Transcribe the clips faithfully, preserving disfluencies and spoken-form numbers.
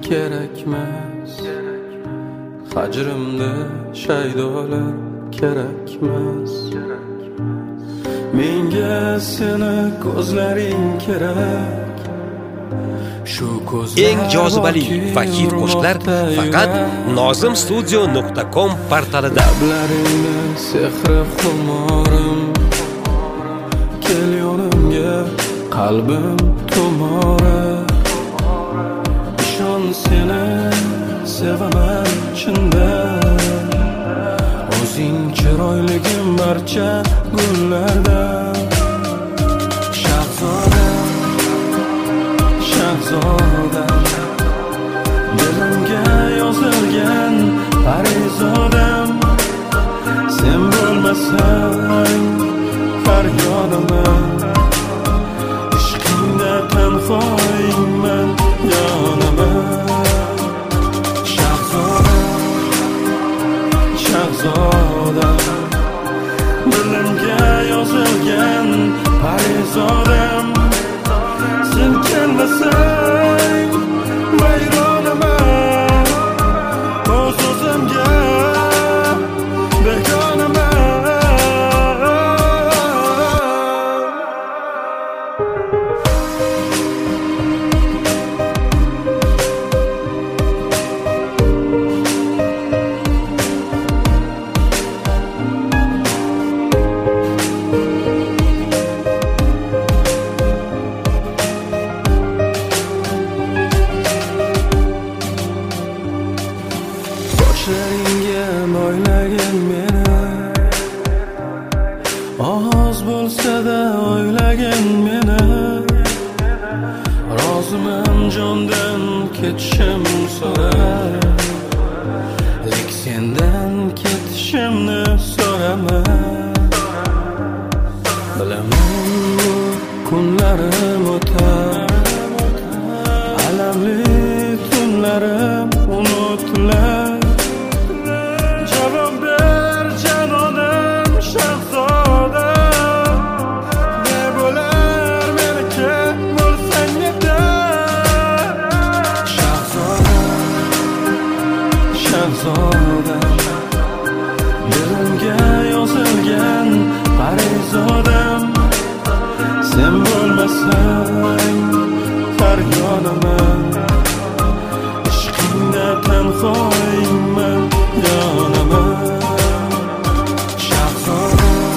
kerakmas, hajrimda shaydolar kerakmas. Menga seni ko'zlaring kerak. Shu ko'zlar Eng jozibali va hit qo'shiqlar faqat nozim studio nuqta com portalida. Lablaringda sehri xumorim, kel yonimga qalbim tomori. Ishon seni sevaman chindan, o'zing chiroyligim barcha gullardan. Shahzodam, shahzodam, dilimga yozilgan parizodam. Sen bo'lmasang faryodaman, ishqingda tanhoyman, yonaman. Shahzodam, shahzodam, dilimga yozilgan parizodam. Sen kelmasang vayronaman, o'z o'zimga begonaman. Sochlaringga moylagin meni, oz bo'lsa-da o'ylagin meni. Roziman jondan ketishim so'rar, lek sendan ketishimni so'raman. Bilaman bu kunlarim o'tar, alamli tunlarim unutilar. Javob ber janonim shahzodam, ne bo'lar meniki bo'lsang yetar. Shahzodam, shahzodam, dilimga yozilgan parizodam. Sen bo'lmasang faryodaman, ishqingda tanhoyman, yonaman. Shahzodam,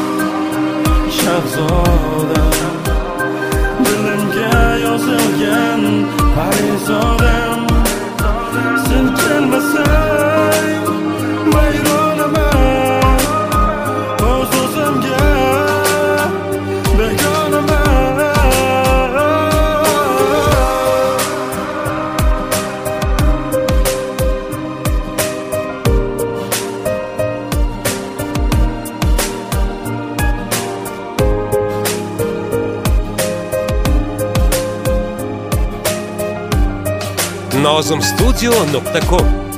shahzodam, dilimga yozilgan parizodam. Sen kelmasang vayronaman, o'z o'zimga begonaman. nozim studio nuqta com